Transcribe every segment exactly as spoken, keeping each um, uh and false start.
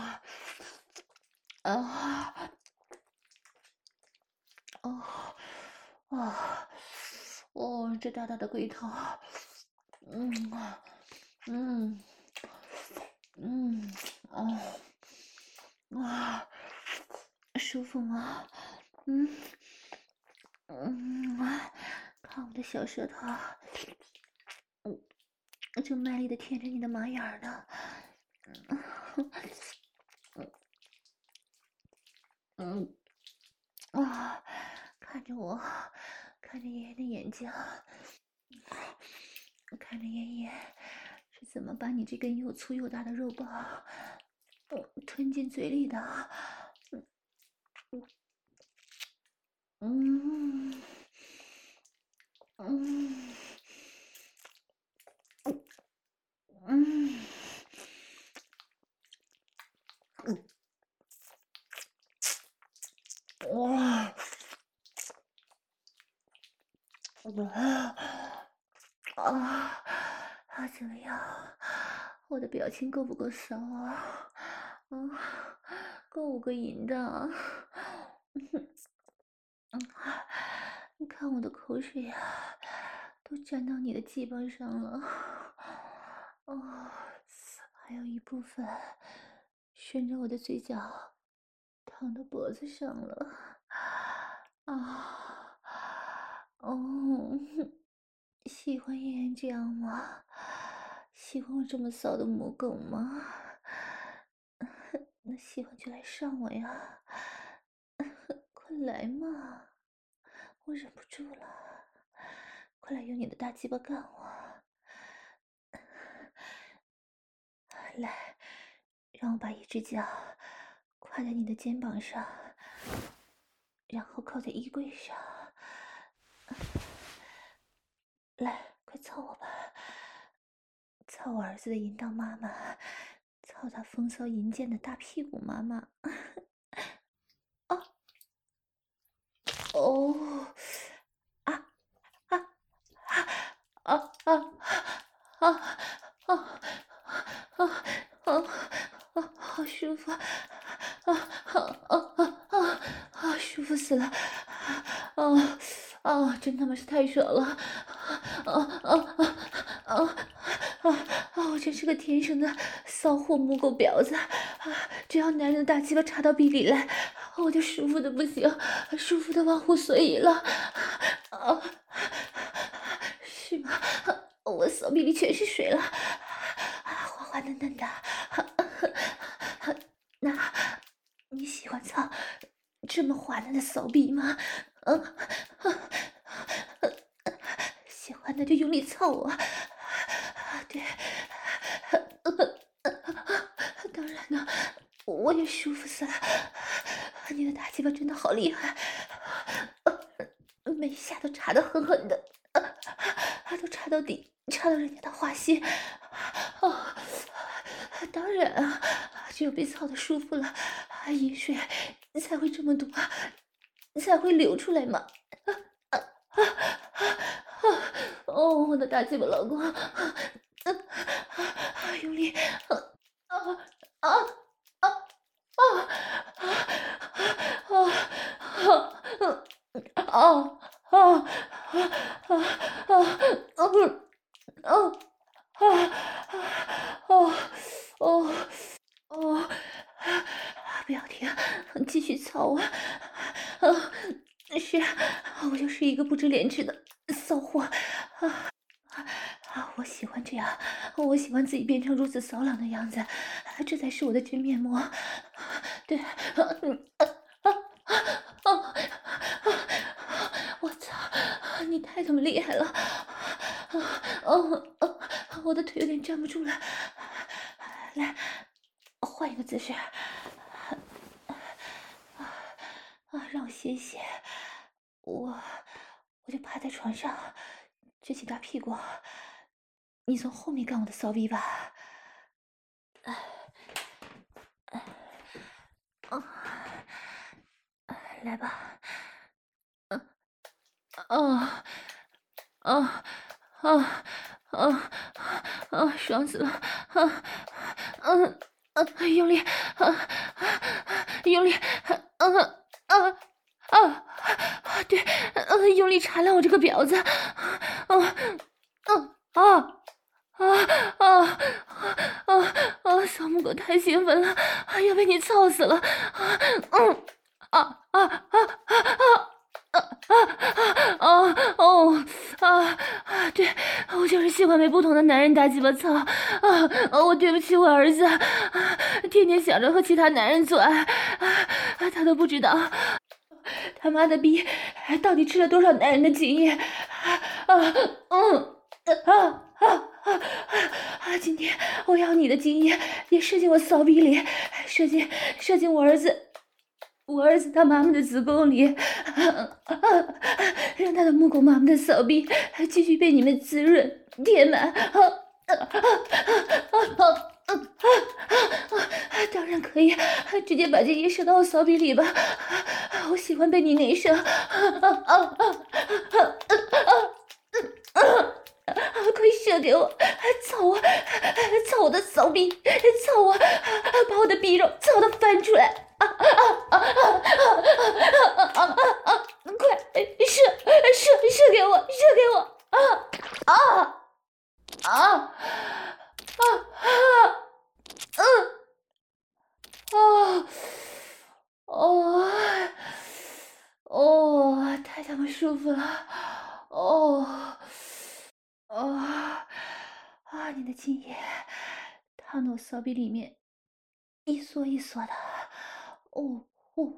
啊，哦，啊，哦，这大大的龟头，嗯，嗯，嗯，哦，啊，舒服吗？嗯，嗯，看我的小舌头，嗯，正卖力的舔着你的马眼儿呢。嗯，啊，看着我，看着爷爷的眼睛，看着爷爷是怎么把你这根又粗又大的肉棒，嗯，吞进嘴里的。嗯，嗯，嗯，哇，哇，啊，啊，怎么样？我的表情够不够骚啊？啊，够不够淫荡？嗯，你看我的口水呀、都沾到你的鸡巴上了，哦，还有一部分顺着我的嘴角淌到脖子上了，啊，哦，喜欢妍妍这样吗？喜欢我这么骚的母狗吗？那喜欢就来上我呀，快来嘛！我忍不住了，快来用你的大鸡巴干我！来，让我把一只脚跨在你的肩膀上，然后靠在衣柜上。来，快操我吧！操我儿子的淫荡妈妈，操他风骚淫贱的大屁股妈妈！啊，哦，啊啊啊啊啊啊啊啊啊！好舒服，啊啊啊啊啊！啊，舒服死了！啊啊，真他妈是太爽了！啊啊啊啊啊啊！我真是个天生的骚货母狗婊子啊！只要男人的大鸡巴插到逼里来，我就舒服的不行，舒服的忘乎所以了。啊，是吗？我骚逼里全是水了，滑滑嫩嫩的。那你喜欢操这么滑嫩的骚逼吗？嗯，喜欢那就用力操我。对，当然了，我也舒服死了。你的大鸡巴真的好厉害，每一下都插得狠狠的，都插到底，插到人家的花心。哦，当然啊，只有被操的舒服了，饮水才会这么多，才会流出来嘛。啊啊啊啊！哦，我的大鸡巴老公，啊啊啊！用力，啊啊啊啊啊啊啊啊啊啊啊！哦，啊，哦，哦，哦，不要停，继续操我！啊，是，我就是一个不知廉耻的骚货！啊，我喜欢这样，我喜欢自己变成如此骚朗的样子，这才是我的真面目。对，嗯，啊啊啊啊！我操，你太他妈厉害了！啊，哦哦，我的腿有点站不住了，来，换一个姿势。啊，让我歇歇，我我就趴在床上，撅起大屁股，你从后面干我的骚逼吧。啊，来吧，啊啊啊啊啊！爽死了！啊嗯啊，用力，啊啊，用力，嗯啊啊啊啊！对，呃，用力缠烂我这个婊子，啊啊啊啊啊啊啊！小母狗太兴奋了，要被你操死了！啊，嗯，啊啊啊啊啊！啊啊啊哦哦啊啊！对，我就是喜欢被不同的男人打鸡巴操啊！啊，我对不起我儿子，啊，天天想着和其他男人做爱，啊，他都不知道他妈的逼到底吃了多少男人的精液啊！啊嗯啊啊啊啊！今天我要你的精液也射进我骚逼里，射进射进我儿子。我儿子他妈妈的子宫里，啊啊啊、让他的母狗妈妈的骚逼继续被你们滋润填满。啊啊啊啊啊啊！当然可以，直接把这些射到我骚逼里吧。我喜欢被你内射。啊啊啊啊啊啊！快射给我，操我，操我的骚逼，操我，把我的逼肉操的翻出来！啊啊啊啊啊啊啊啊！快射射射给我，射给我！啊啊啊啊啊！嗯哦哦哦，太他妈舒服了！哦哦啊！你的精液烫到我骚逼里面一缩一缩的，哦哦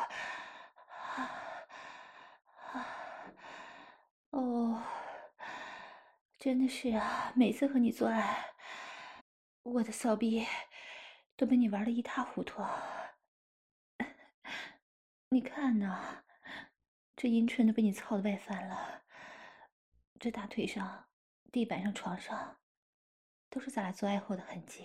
啊哦，真的是啊！每次和你做爱，我的骚逼都被你玩的一塌糊涂。你看呐，这阴唇都被你操的外翻了，这大腿上、地板上、床上，都是咱俩做爱后的痕迹，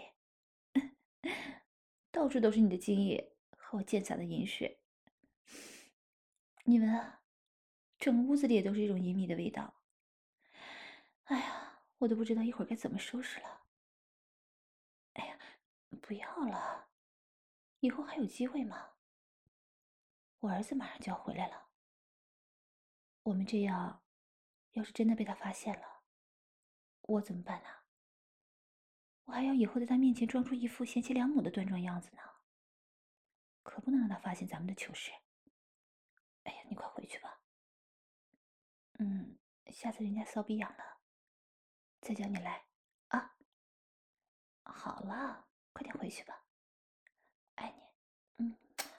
到处都是你的精液和我溅洒的饮水。你闻啊，整个屋子里也都是一种淫靡的味道。哎呀，我都不知道一会儿该怎么收拾了。哎呀，不要了，以后还有机会吗？我儿子马上就要回来了，我们这样，要是真的被他发现了，我怎么办呢？我还要以后在他面前装出一副贤妻良母的端庄样子呢，可不能让他发现咱们的糗事。哎呀，你快回去吧。嗯，下次人家骚逼痒了，再叫你来啊。好了，快点回去吧，爱你。嗯。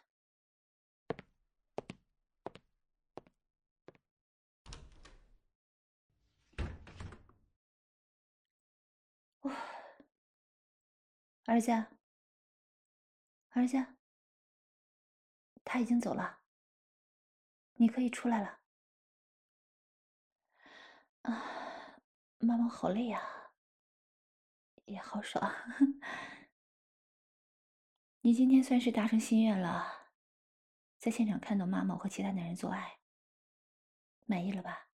哇，儿子，儿子，他已经走了，你可以出来了。啊，妈妈好累呀，也好爽。你今天算是达成心愿了，在现场看到妈妈和其他男人做爱，满意了吧？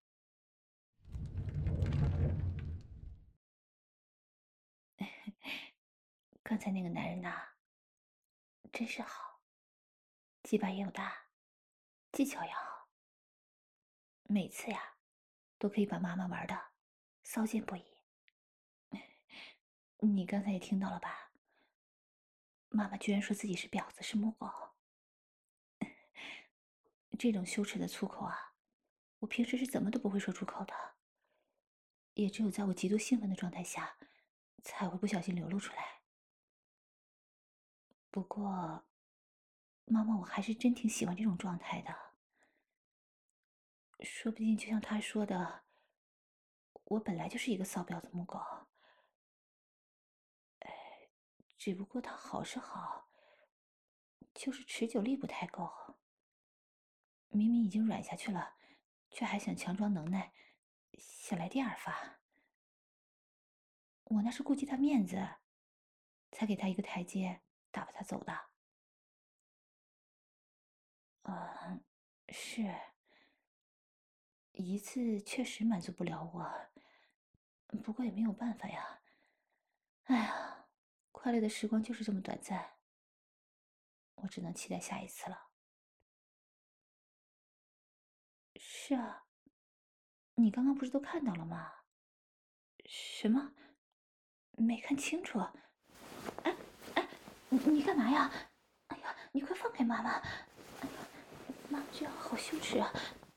刚才那个男人呐，真是好，鸡巴也有大，技巧也好，每次呀都可以把妈妈玩的骚贱不已。你刚才也听到了吧？妈妈居然说自己是婊子，是母狗。这种羞耻的粗口啊，我平时是怎么都不会说出口的，也只有在我极度兴奋的状态下，才会不小心流露出来。不过，妈妈，我还是真挺喜欢这种状态的。说不定就像他说的，我本来就是一个骚婊子母狗。只不过他好是好，就是持久力不太够。明明已经软下去了，却还想强装能耐，想来第二发。我那是顾及他面子，才给他一个台阶，打发他走的。嗯，是，一次确实满足不了我，不过也没有办法呀。哎呀， 快乐的时光就是这么短暂，我只能期待下一次了。是啊，你刚刚不是都看到了吗？什么？没看清楚？哎哎，你你干嘛呀？哎呀，你快放开妈妈！哎呀，妈妈这样好羞耻啊！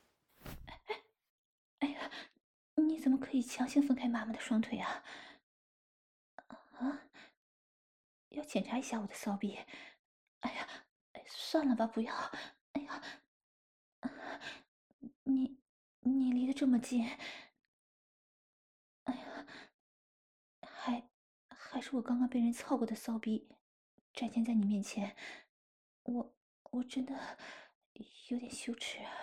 哎呀，你怎么可以强行分开妈妈的双腿啊？啊，要检查一下我的骚逼。哎呀，哎算了吧，不要。哎呀，你你离得这么近，哎呀，还还是我刚刚被人操过的骚逼展现在你面前，我我真的有点羞耻啊！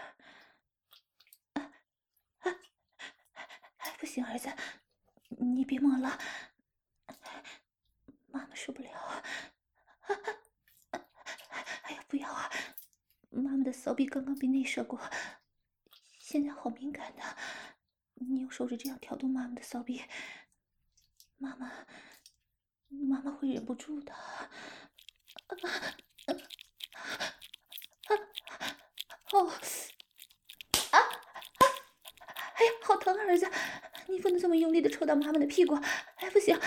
哎，不行，儿子，你别摸了，妈妈受不了。哎呀，不要啊！妈妈的骚逼刚刚被内射过，现在好敏感的。你用手指这样挑动妈妈的骚逼，妈妈，妈妈会忍不住的。哦，哎呀，好疼啊，儿子！你不能这么用力的抽打妈妈的屁股，哎，不行！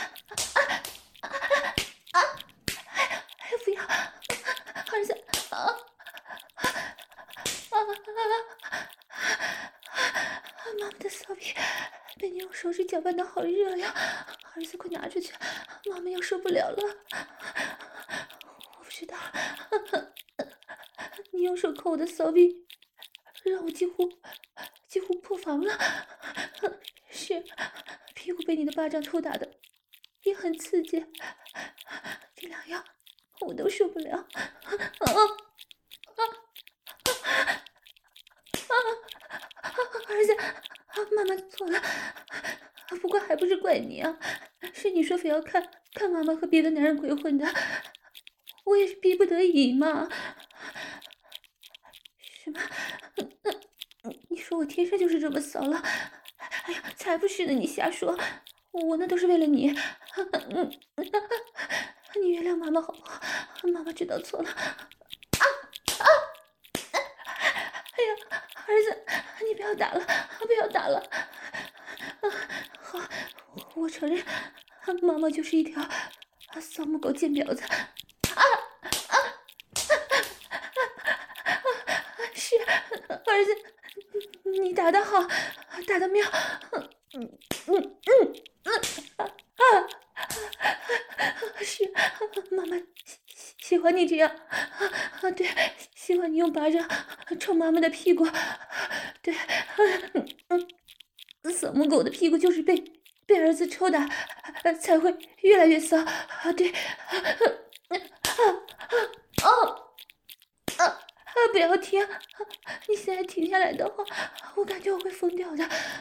哎呀，不要，儿子！啊啊啊！妈妈的骚逼被你用手指搅拌的好热呀！儿子，快拿出去，妈妈要受不了了。我不知道，你用手抠我的骚逼，让我几乎几乎破防了。是，屁股被你的巴掌抽打的也很刺激，这两样我都受不了。啊儿子，妈妈错了，不过还不是怪你啊，是你说非要看看妈妈和别的男人鬼混的，我也是逼不得已嘛。什么？你说我天生就是这么骚了？哎呀，才不是呢！你瞎说，我那都是为了你。你原谅妈妈好不好？妈妈知道错了。哎呀，儿子，你不要打了，不要打了。好，我承认，妈妈就是一条骚母狗贱婊子。是，儿子，你打得好，打得妙。嗯嗯嗯嗯啊！是，妈妈喜喜欢你这样啊，对，喜欢你用巴掌抽妈妈的屁股，对，嗯嗯，小母狗的屁股就是被被儿子抽打，才会越来越骚啊，对，哦。啊啊！不要停！你现在停下来的话，我感觉我会疯掉的。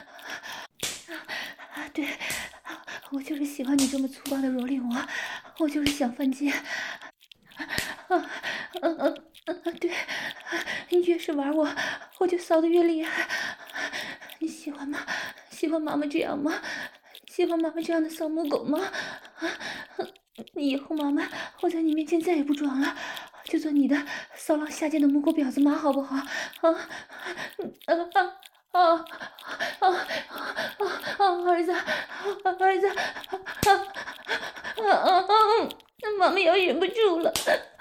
啊，对，我就是喜欢你这么粗暴的蹂躏我，我就是想犯贱。啊，嗯嗯嗯，对，你越是玩我，我就骚得越厉害。你喜欢吗？喜欢妈妈这样吗？喜欢妈妈这样的骚母狗吗？啊，你以后妈妈，我在你面前再也不装了，就做你的骚浪下贱的母狗婊子妈，好不好？啊，啊啊啊啊啊啊！儿子，儿子，啊啊啊！妈妈要忍不住了。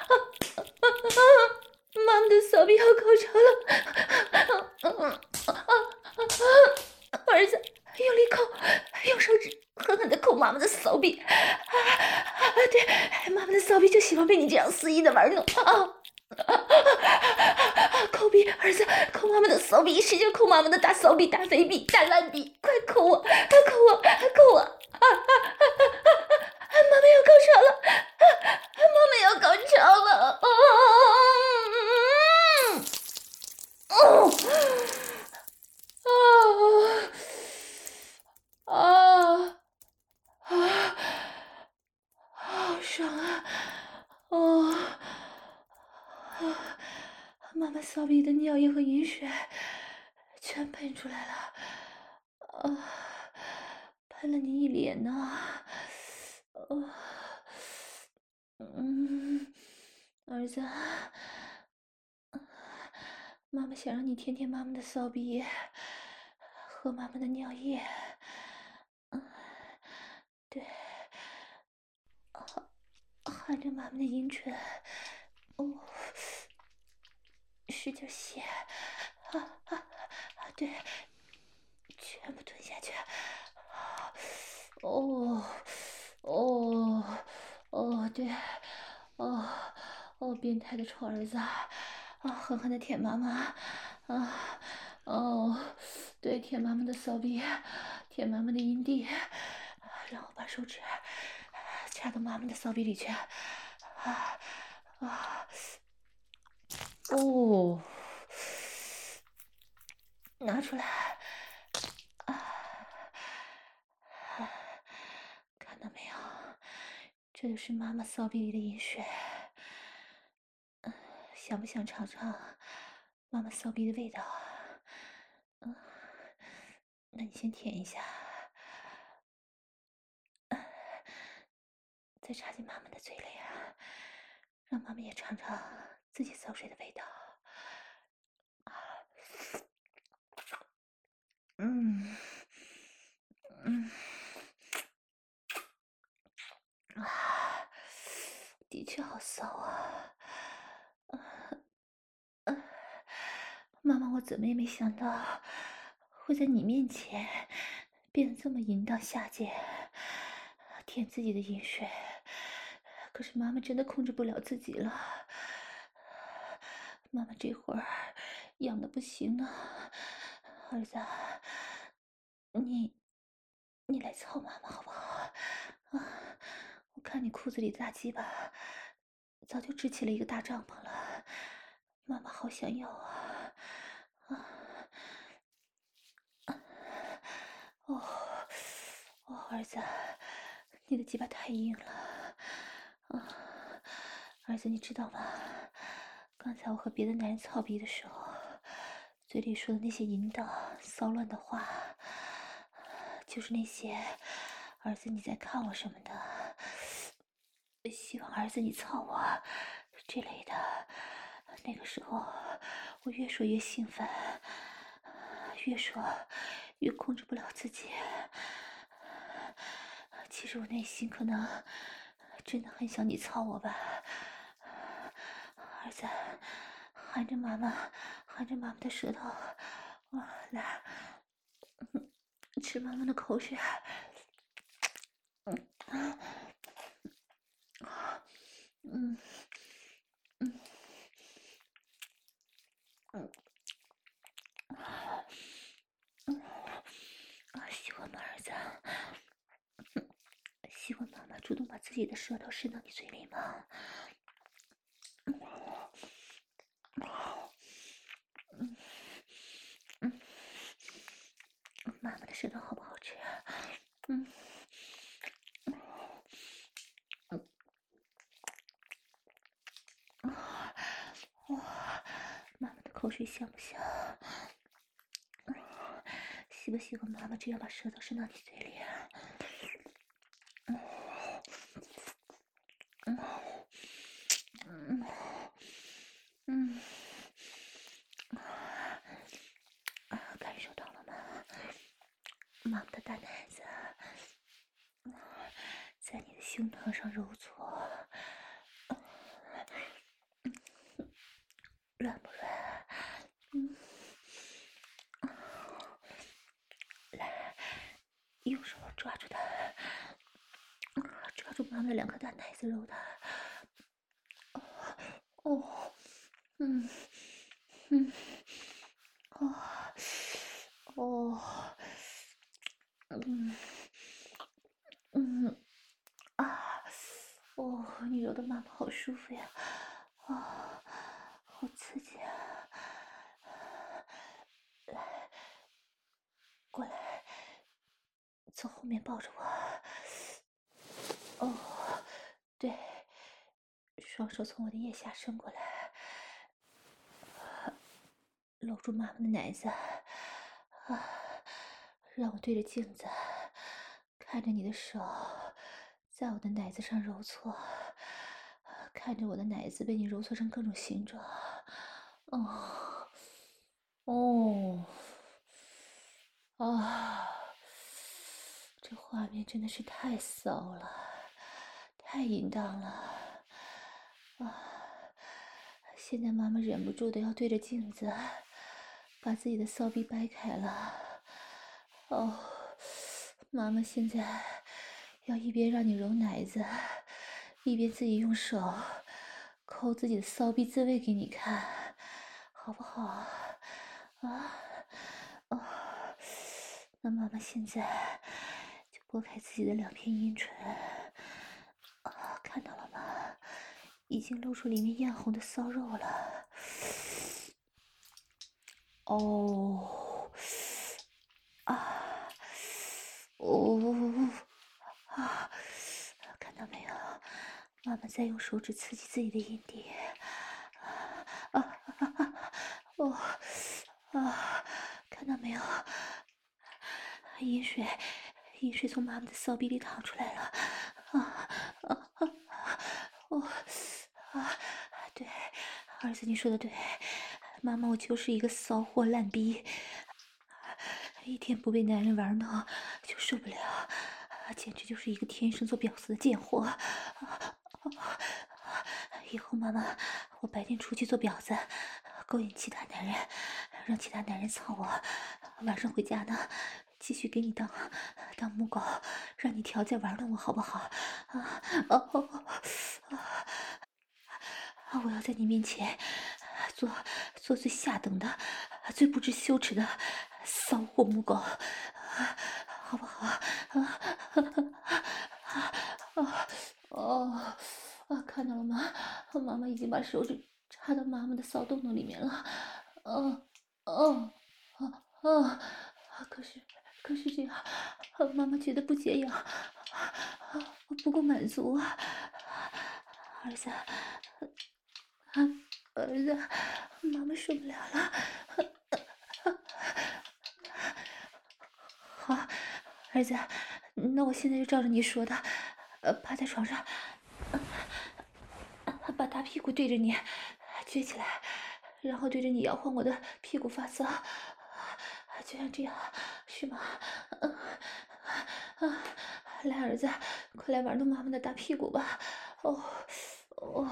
妈妈的骚逼要高潮了，儿子用力扣，用手指狠狠的扣妈妈的骚逼，啊，对，妈妈的骚逼就喜欢被你这样肆意的玩弄啊！抠逼，儿子，抠妈妈的骚逼，使劲抠妈妈的大骚逼、大肥逼、大烂逼，快抠我，抠我，抠我！啊啊啊啊啊！妈妈要高潮了，妈妈要高潮了！啊啊啊！好爽啊！哦，妈妈骚逼的尿液和饮水全喷出来了，啊，喷了你一脸呢！哦， 嗯，儿子，妈妈想让你舔舔妈妈的骚逼，喝妈妈的尿液。嗯，对，含着妈妈的阴唇。哦，使劲吸。啊啊啊！对，全部吞下去。哦哦哦，对，哦哦，变态的臭儿子啊！狠狠的舔妈妈。啊哦，对，舔妈妈的骚逼，舔妈妈的阴蒂，让我把手指插到妈妈的骚逼里去。啊啊哦，拿出来。啊，看到没有？这就是妈妈骚逼里的饮水。嗯，想不想尝尝妈妈骚逼的味道啊？嗯，那你先舔一下，再插进妈妈的嘴里啊，让妈妈也尝尝自己骚水的味道。嗯嗯啊，的确好骚啊！妈妈，我怎么也没想到会在你面前变得这么淫荡下贱，舔自己的饮水。可是妈妈真的控制不了自己了，妈妈这会儿痒的不行了。儿子，你你来操妈妈好不好？啊，我看你裤子里的大鸡巴早就支起了一个大帐篷了，妈妈好想要啊！啊，哦哦，儿子，你的鸡巴太硬了啊！儿子，你知道吗？刚才我和别的男人操逼的时候，嘴里说的那些淫荡骚乱的话，就是那些儿子你在看我什么的，希望儿子你操我这类的。那个时候我越说越兴奋，越说越控制不了自己。其实我内心可能真的很想你操我吧。儿子，含着妈妈，含着妈妈的舌头，啊，来，吃妈妈的口水。嗯嗯嗯嗯嗯，啊，喜欢吗，儿子？喜欢妈妈主动把自己的舌头伸到你嘴里吗？嗯嗯，妈妈的舌头好不好吃？嗯嗯，哇，妈妈的口水香不香？喜不喜欢妈妈这样把舌头伸到你嘴里？嗯嗯嗯嗯，啊，感受到了吗？妈妈的大奶子在你的胸膛上揉搓，软不软？嗯，来，用手抓住它，抓住妈妈的两颗大奶子揉它。哦，嗯嗯，哦哦，嗯嗯啊，哦，你揉的妈妈好舒服呀，啊，好刺激啊！来，过来，从后面抱着我。哦，对，双手从我的腋下伸过来，搂住妈妈的奶子，啊，让我对着镜子看着你的手在我的奶子上揉搓， 看着我的奶子被你揉搓成各种形状，哦，哦，啊，这画面真的是太骚了，太淫荡了，啊！现在妈妈忍不住的要对着镜子，把自己的骚逼掰开了。哦，妈妈现在要一边让你揉奶子，一边自己用手抠自己的骚逼自慰给你看，好不好？啊，哦，那妈妈现在就拨开自己的两片阴唇，啊，看到了吗？已经露出里面艳红的骚肉了。哦，啊，哦，啊，看到没有？妈妈在用手指刺激自己的阴蒂。啊啊啊！哦，啊，看到没有？饮水，饮水从妈妈的骚逼里淌出来了。啊啊啊！哦，啊，对，儿子你说的对，妈妈我就是一个骚货烂逼，一天不被男人玩弄就受不了，简直就是一个天生做婊子的贱货。以后妈妈，我白天出去做婊子，勾引其他男人，让其他男人操我，晚上回家呢，继续给你当当母狗，让你调教玩弄我，好不好？啊哦哦哦！啊！我要在你面前做做最下等的、最不知羞耻的骚货母狗，好不好？啊啊哦！啊，看到了吗？妈妈已经把手指插到妈妈的骚洞洞里面了。哦哦哦哦！可是可是这样，妈妈觉得不解痒，不够满足啊！儿子，啊，儿子，妈妈受不了了。好，儿子，那我现在就照着你说的，呃，趴在床上，把大屁股对着你撅起来，然后对着你摇晃我的屁股发骚，就像这样，是吗？嗯，啊，来，儿子，快来玩弄妈妈的大屁股吧！哦，哦。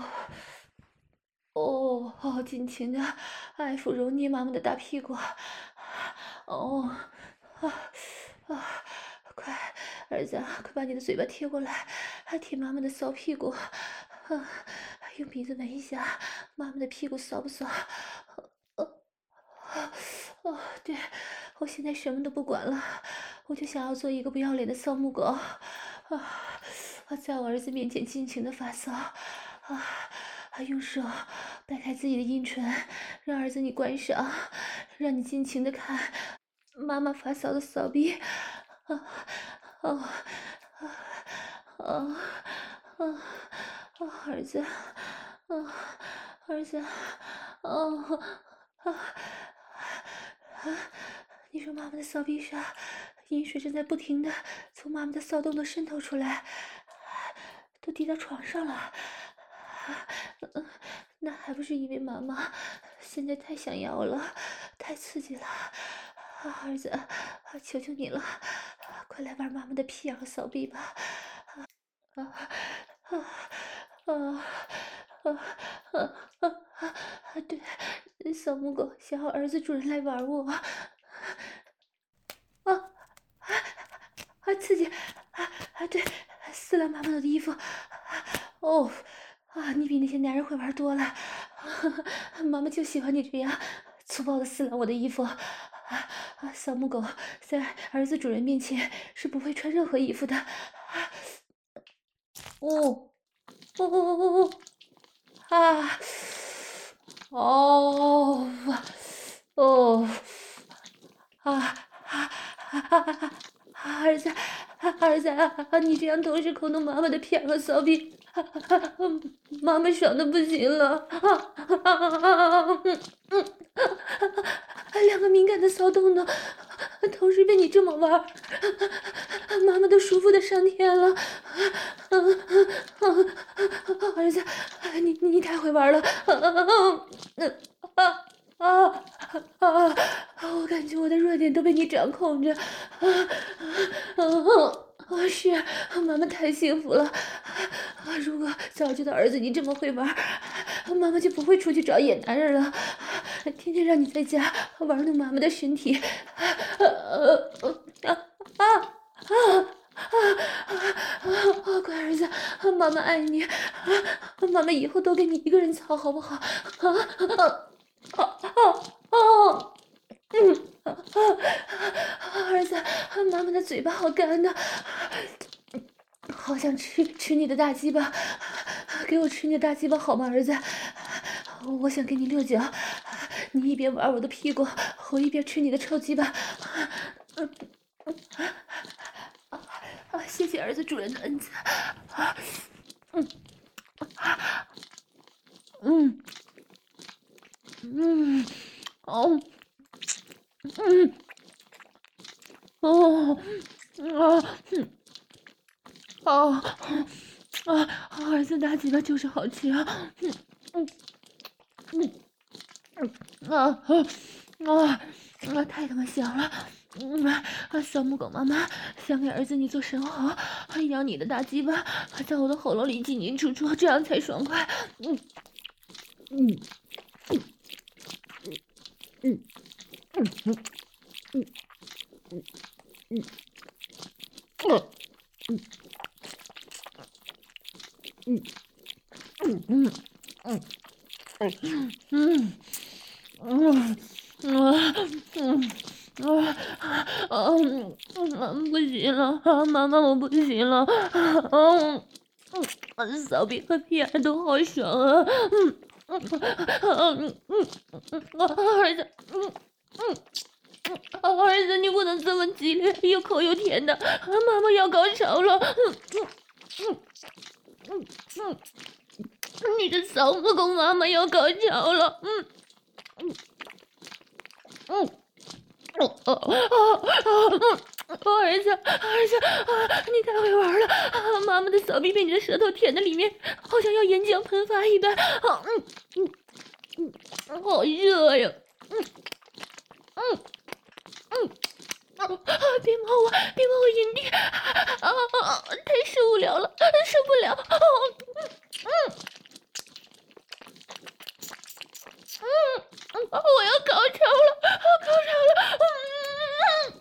哦，好尽情的爱抚揉捏妈妈的大屁股。哦，啊啊，快，儿子，快把你的嘴巴贴过来，贴妈妈的骚屁股。啊，用鼻子闻一下妈妈的屁股骚不骚？哦，哦，对，我现在什么都不管了，我就想要做一个不要脸的骚母狗。啊，在我儿子面前尽情的发骚。啊。还用手掰开自己的阴唇，让儿子你观赏，让你尽情的看妈妈发骚的骚逼。啊啊啊啊啊！儿子，啊，儿子，啊啊啊！你说妈妈的骚逼上，阴水正在不停的从妈妈的骚洞洞渗透出来，都滴到床上了。嗯，那还不是因为妈妈现在太想要了，太刺激了。啊，儿子，啊，求求你了，快来玩妈妈的屁眼和骚逼吧！啊啊啊啊啊啊啊！对，小母狗想要儿子主人来玩我。啊啊啊！刺激！啊啊！对，撕了妈妈的衣服。哦。啊，你比那些男人会玩多了，妈妈就喜欢你这样粗暴的撕烂我的衣服。啊啊，小母狗在儿子主人面前是不会穿任何衣服的。哦，哦哦哦哦，啊，哦，哦，啊啊啊啊！儿子，儿子，你这样同时抠动妈妈的屁眼和骚逼，妈妈爽的不行了。两个敏感的骚动呢， 同时被你这么玩儿，妈妈都舒服的上天了。儿子，你你你太会玩了。啊啊啊啊！我感觉我的弱点都被你掌控着。啊啊啊！是，妈妈太幸福了。啊，如果早知道儿子你这么会玩，妈妈就不会出去找野男人了，天天让你在家玩弄妈妈的身体。啊啊啊啊！啊啊！乖儿子，妈妈爱你，妈妈以后都给你一个人操，好不好？啊啊啊啊啊！嗯啊啊！儿子，妈妈的嘴巴好干呐，好想吃吃你的大鸡巴，给我吃你的大鸡巴好吗，儿子？我想给你六脚，你一边玩我的屁股，我一边吃你的臭鸡巴。啊，谢谢儿子主人的恩赐。嗯嗯嗯，哦，嗯哦，啊，嗯啊啊，儿子大鸡巴就是好吃啊。嗯嗯嗯嗯啊啊啊！太他妈香了。嗯啊，小母狗妈妈想给儿子你做生蚝，让你的大鸡巴在我的喉咙里进进出出，这样才爽快。嗯嗯嗯嗯嗯嗯嗯嗯嗯嗯嗯嗯嗯嗯嗯嗯嗯。啊啊嗯嗯，不行了，啊妈妈，我不行了。嗯嗯，骚逼和屁眼都好爽啊。嗯嗯嗯嗯嗯，儿子，嗯嗯嗯，儿子，你不能这么激烈，又口又甜的，妈妈要高潮了。嗯嗯嗯嗯嗯，你的骚母狗妈妈要高潮了。嗯嗯嗯。哦哦哦哦！嗯，儿子，儿子啊，你太会玩了！啊，妈妈的骚逼被你的舌头舔的里面，好像要岩浆喷发一般。啊，嗯嗯嗯，好热呀！嗯嗯嗯，啊，别摸我，别摸我阴蒂！啊啊，太受不了了，受不了！哦，嗯嗯嗯，我要高潮了，高潮了！嗯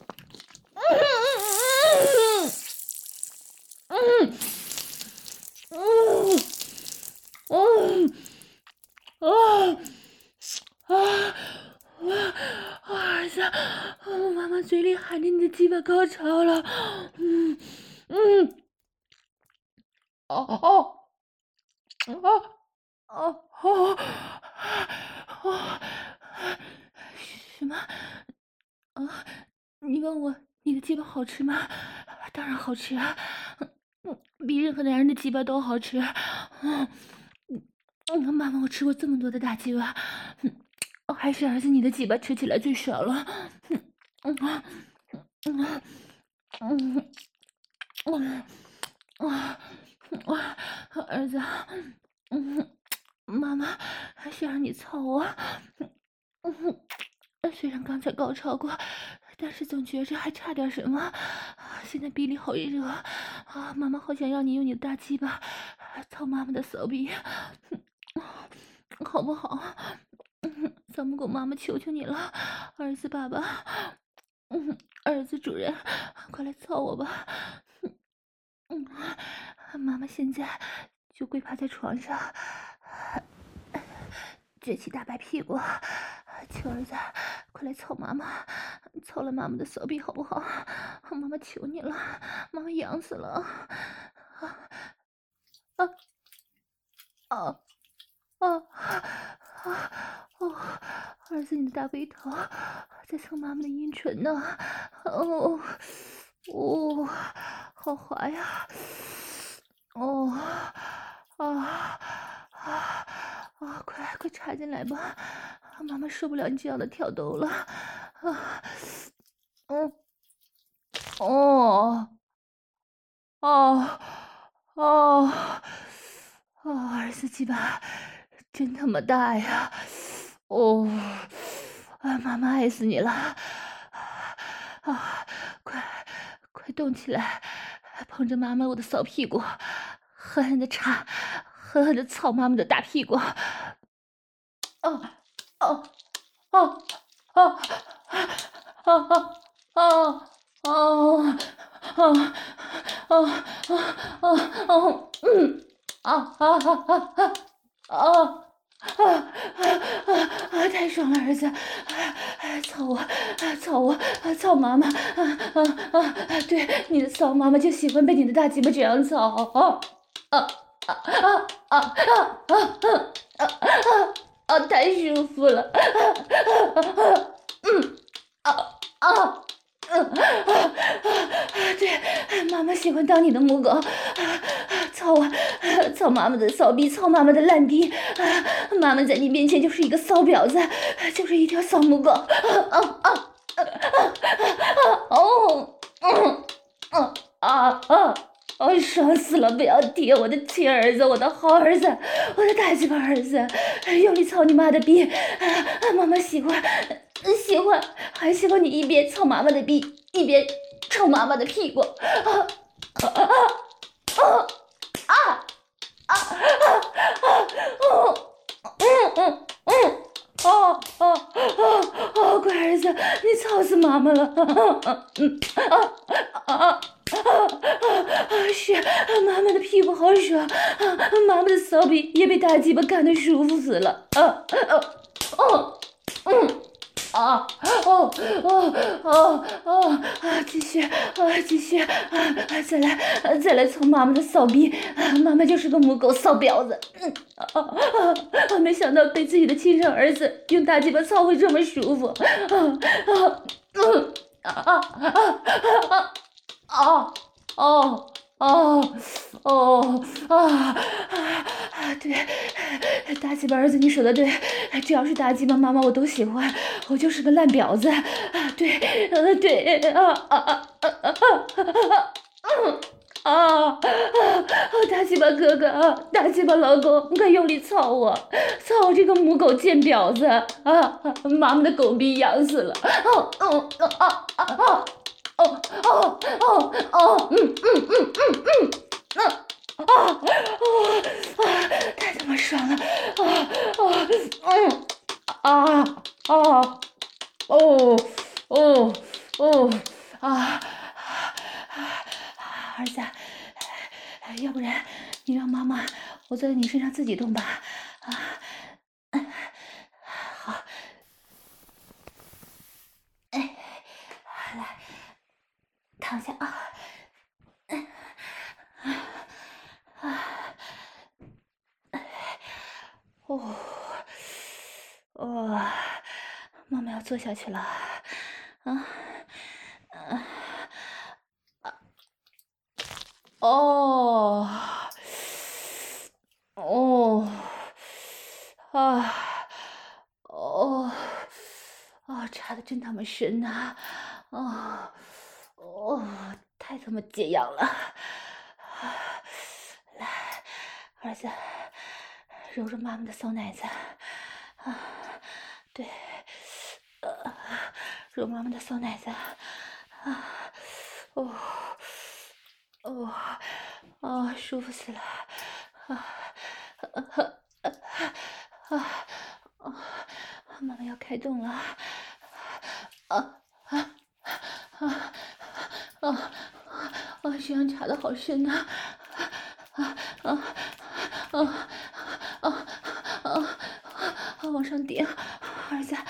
嗯嗯。嗯嗯嗯啊啊啊！儿子，我妈妈嘴里含着你的鸡巴高潮了。嗯嗯，哦哦哦哦哦哦！什么？啊！你问我你的鸡巴好吃吗？当然好吃啊！嗯，比任何男人的鸡巴都好吃。嗯嗯，妈妈，我吃过这么多的大鸡巴，嗯，还是儿子你的鸡巴吃起来最爽了。嗯嗯嗯嗯嗯嗯嗯，儿子，嗯，妈妈还想让你操我。嗯，虽然刚才高潮过，但是总觉着还差点什么。现在鼻里好热啊！妈妈好想让你用你的大鸡巴操妈妈的手臂，好不好？嗯，小母狗妈妈求求你了，儿子爸爸，嗯，儿子主人，快来操我吧！嗯，妈妈现在就跪趴在床上，撅起大白屁股，求儿子快来操妈妈，操了妈妈的手臂好不好？妈妈求你了，妈妈痒死了！啊啊啊啊！哦，儿子，你的大龟头在蹭妈妈的阴唇呢。哦哦，好滑呀！哦啊啊啊！快快插进来吧，妈妈受不了你这样的挑逗了。啊嗯，哦，哦，哦，哦，儿子鸡巴真他妈大呀！哦，啊，妈妈爱死你了！啊，快快动起来，捧着妈妈我的骚屁股，狠狠的插，狠狠的操妈妈的大屁股！哦哦哦哦哦哦哦哦哦哦哦哦嗯啊啊啊啊啊啊啊啊！太爽了，儿子！操我，操我，操妈妈！啊啊啊！对，你的骚妈妈就喜欢被你的大鸡巴这样操！啊啊啊啊啊啊啊啊啊！啊，太舒服了！嗯，啊啊，嗯啊，对，妈妈喜欢当你的母狗，操啊，操妈妈的骚逼，操妈妈的烂逼，妈妈在你面前就是一个骚婊子，就是一条骚母狗，啊啊啊啊啊！哦，嗯嗯啊啊！哦，爽死了！不要提我的亲儿子，我的好儿子，我的大鸡巴儿子，用力操你妈的逼！啊，妈妈喜欢，喜欢，还喜欢你一边操妈妈的逼，一边抽妈妈的屁股。啊啊啊啊啊啊啊！哦，嗯嗯嗯。哦哦哦哦，乖儿子，你操死妈妈了！嗯啊啊啊啊！是，妈妈的屁股好爽，妈妈的骚逼也被大鸡巴干得舒服死了。啊啊哦嗯。啊哦哦哦哦啊！继续啊，继续啊！再来，再来操妈妈的骚逼！妈妈就是个母狗骚婊子。嗯啊啊啊！没想到被自己的亲生儿子用大鸡巴操会这么舒服。啊啊嗯啊啊啊啊啊！哦哦哦啊啊！对，大鸡巴儿子，你说的对，只要是大鸡巴妈妈我都喜欢，我就是个烂婊子。啊，对，呃，对，啊啊啊啊啊啊！嗯啊啊！大鸡巴哥哥啊，大鸡巴老公，快用力操我，操我这个母狗贱婊子啊！妈妈的狗逼痒死了！哦哦啊啊啊！哦哦哦哦，嗯嗯嗯嗯嗯，那啊哦啊，太他妈爽了！啊啊嗯啊啊哦哦哦啊！儿子，要不然你让妈妈我在你身上自己动吧？啊，好，哎，来躺下啊。哦，哦，妈妈要坐下去了。啊，啊，哦，哦，啊，哦，哦，插的真他妈深呐！哦，哦，太他妈解痒了！来，儿子，揉揉妈妈的骚奶子。啊，对，呃，揉妈妈的骚奶子。啊，哦，哦，哦，舒服死了！啊，啊啊啊！妈妈要开动了！啊啊啊啊啊！这样插的好深呐！啊啊啊啊啊啊！往上顶，儿子！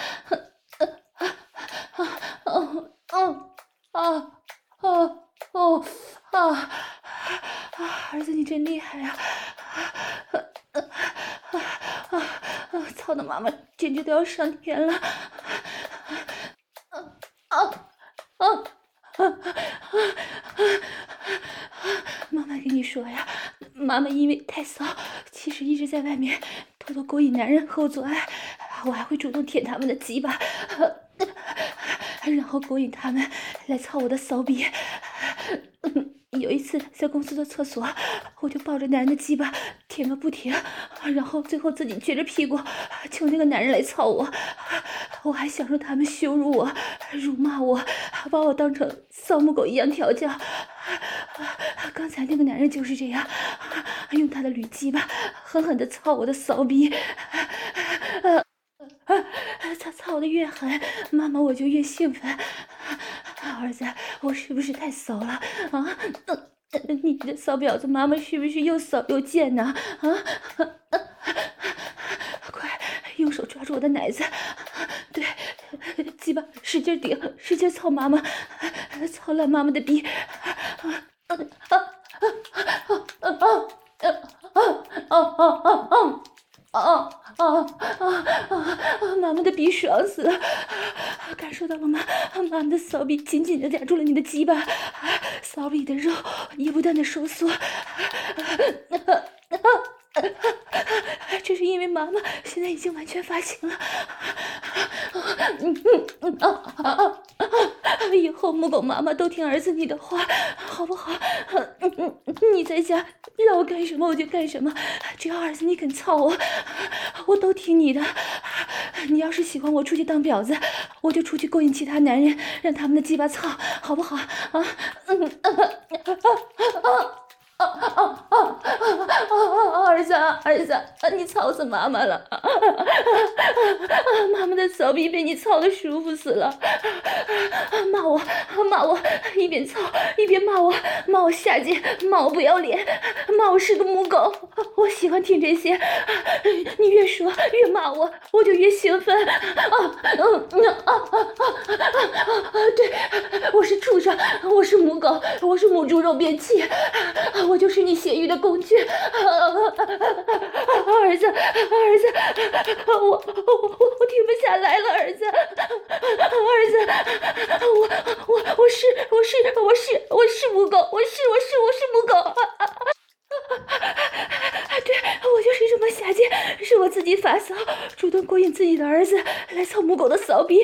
哦哦哦哦哦啊！儿子，你真厉害啊！啊啊啊！操的妈妈简直都要上天了！啊啊啊啊！妈妈跟你说呀，妈妈因为太骚，其实一直在外面偷偷勾引男人和我做爱，我还会主动舔他们的鸡巴，然后勾引他们来操我的骚逼。嗯有一次在公司的厕所，我就抱着男人的鸡巴舔个不停，然后最后自己撅着屁股求那个男人来操我。我还享受他们羞辱我、辱骂我，把我当成扫母狗一样调教。刚才那个男人就是这样，用他的驴鸡巴狠狠地操我的骚逼。他操的越狠，妈妈我就越兴奋。儿子，我是不是太骚了啊？你这骚婊子，妈妈是不是又骚又贱呢？啊！快用手抓住我的奶子，对，鸡巴使劲顶，使劲操妈妈，操烂妈妈的逼！啊啊啊啊啊啊啊啊啊！啊啊啊啊！妈妈的逼爽死了，感受到了吗？妈妈的骚逼紧紧的夹住了你的鸡巴，骚逼的肉也不断的收缩。这是因为妈妈现在已经完全发情了。嗯嗯嗯啊啊啊！以后母狗妈妈都听儿子你的话，好不好？嗯嗯，你在家让我干什么我就干什么，只要儿子你肯操我，我都听你的。你要是喜欢我出去当婊子，我就出去勾引其他男人，让他们的鸡巴操，好不好？啊，嗯啊啊啊！啊啊啊啊！儿子，儿子，你操死妈妈了！妈妈的骚逼被你操的舒服死了！骂我，骂我，一边操一边骂我，骂我下贱，骂我不要脸，骂我是个母狗。我喜欢听这些，你越说越骂我，我就越兴奋。啊，嗯嗯啊啊啊啊！对，我是畜生，我是母狗，我是母猪肉便器。我就是你泄欲的工具，儿子，儿子，我我我我停不下来了，儿子，儿子，我我我是我是我是我是母狗，我是我是我是母狗。对，我就是这么下贱，是我自己发骚，主动勾引自己的儿子来操母狗的骚逼。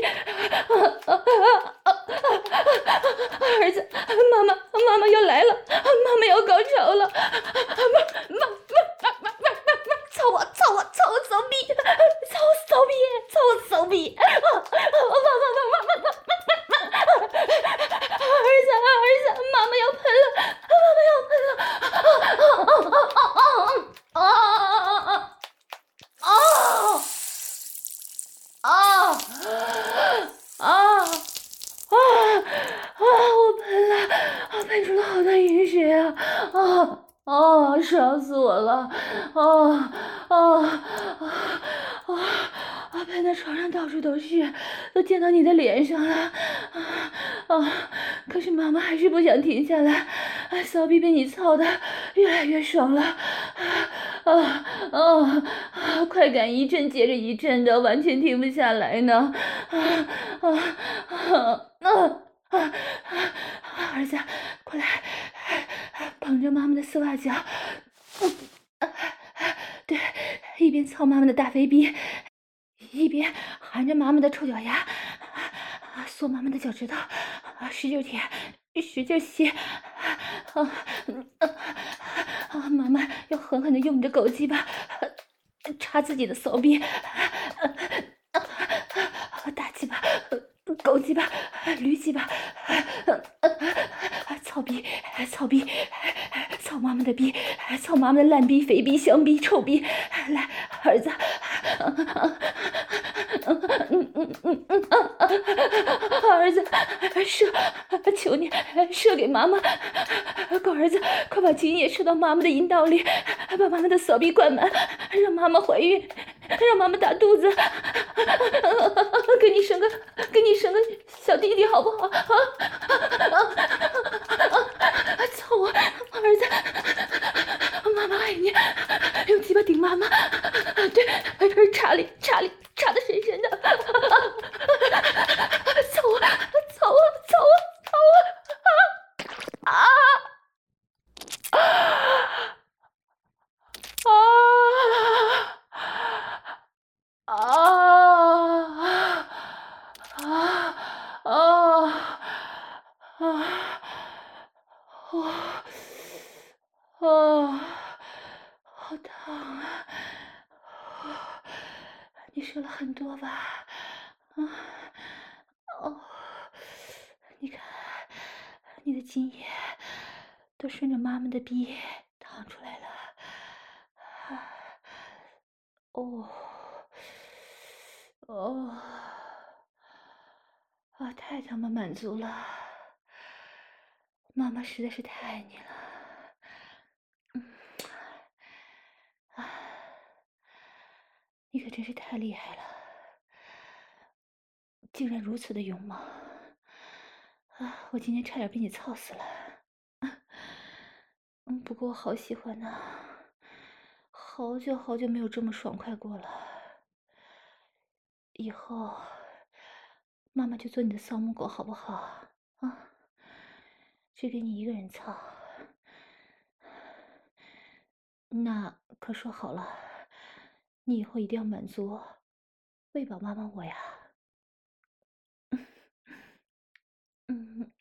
儿子，妈妈，妈妈要来了，妈妈要高潮了，妈妈妈妈妈妈妈，操我，操我，操我骚逼，操我骚逼，操我骚逼，妈妈妈妈妈妈妈，儿子，儿子，妈妈要喷了，妈妈要喷了，啊啊啊啊啊啊啊啊啊啊啊！啊啊！我喷了，啊，喷出了好多饮水啊！啊啊！爽死我了！啊啊啊啊！啊！喷的床上到处都是，都溅到你的脸上了！啊啊！可是妈妈还是不想停下来，啊，骚逼被你操的越来越爽了！啊啊啊！快感一阵接着一阵的，完全停不下来呢！啊啊啊！啊啊！儿子，过来，捧着妈妈的丝袜脚，对，一边操妈妈的大肥逼，一边含着妈妈的臭脚丫，缩妈妈的脚趾头，使劲舔，使劲吸，啊啊！妈妈要狠狠的用你的狗鸡巴插自己的骚逼，大鸡巴。狗鸡巴，驴鸡巴，操逼，操逼，操妈妈的逼，操妈妈的烂逼、肥逼、香逼、臭逼！来，儿子，儿子，射，求你射给妈妈！狗儿子，快把精液射到妈妈的阴道里，把妈妈的骚逼灌满，让妈妈怀孕，让妈妈大肚子，给你生个，给你生个小弟弟好不好？啊啊啊！操我，儿子，妈妈爱你，用鸡巴顶妈妈，对，查理，查理，查的深深的，操我，操我，操我，操我，啊啊啊啊！啊啊！ 啊！你射了很多吧？啊，哦，你看，你的精液都顺着妈妈的逼淌出来了。啊，哦，哦，啊，太他妈满足了！妈妈实在是太爱你了。嗯，啊，你可真是太厉害了，竟然如此的勇猛！啊，我今天差点被你操死了。嗯，不过我好喜欢呐，好久好久没有这么爽快过了。以后妈妈就做你的丧母狗好不好？啊，只给你一个人操。那可说好了，你以后一定要满足我，喂饱妈妈我呀。嗯，